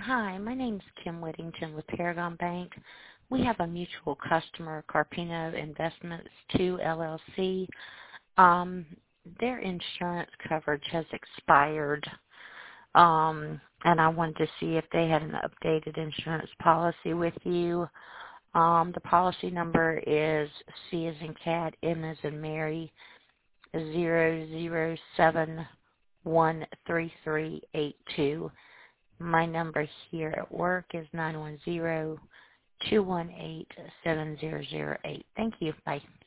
Hi, my name's Kim Whittington with Paragon Bank. We have a mutual customer, Carpino Investments 2 LLC. Um, their insurance coverage has expired, and I wanted to see if they had an updated insurance policy with you. The policy number is C as in cat, M as in Mary, 007-13382. My number here at work is 910-218-7008. Thank you. Bye.